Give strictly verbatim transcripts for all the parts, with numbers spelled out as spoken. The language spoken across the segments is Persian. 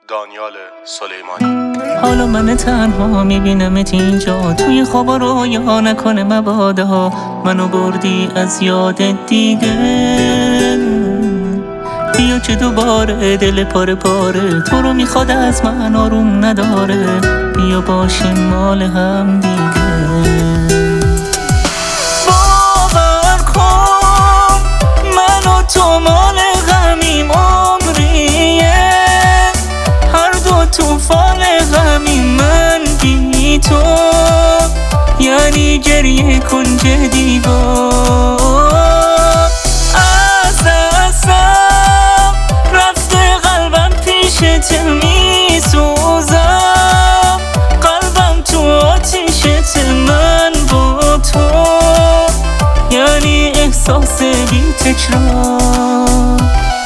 دانیال سلیمانی. حالا من تنها میبینمت اینجا، توی خوابا رویا نکنه مبادا منو بردی از یادت دیگه. بیا که دوباره دل پاره پاره تو رو میخواد از من آروم نداره، بیا باشیم مال هم دیگه. باور کن من و تو مال غمیم عمریه، هر دو توفان غمیم من بی تو، یعنی گریه کنج دیوار. از دستم رفته قلبم پیشت میسوزم، قلبم تو آتیشت من با تو، یعنی احساس بی تکرار.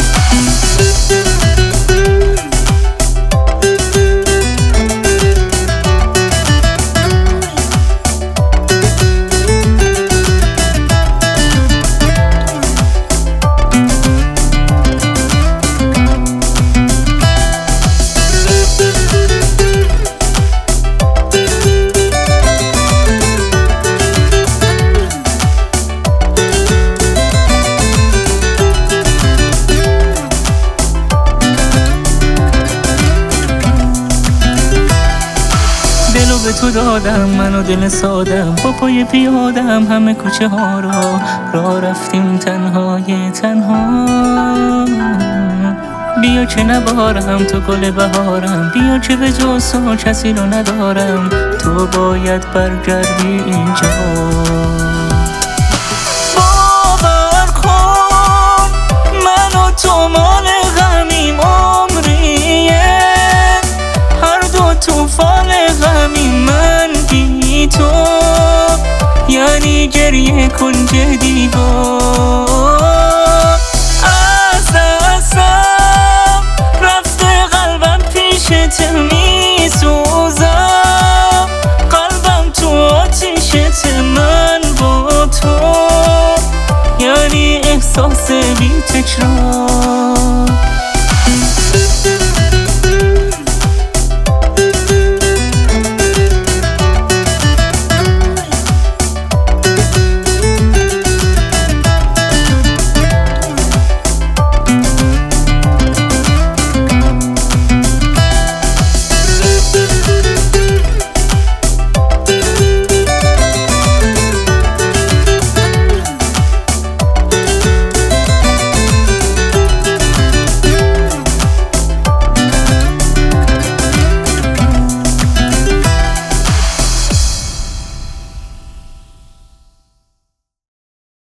دلو به تو دادم منو دل سادم، با پای پیادم همه کوچه ها را راه رفتیم تنهای تنها. بیا که نبارم تو گل بهارم، بیا که به جز تو کسی رو ندارم، تو باید برگردی اینجا. باور کن من و تو مال غمیم عمریه، هر دو توفان غمیم من بی تو، یعنی گریه کنج دیوار.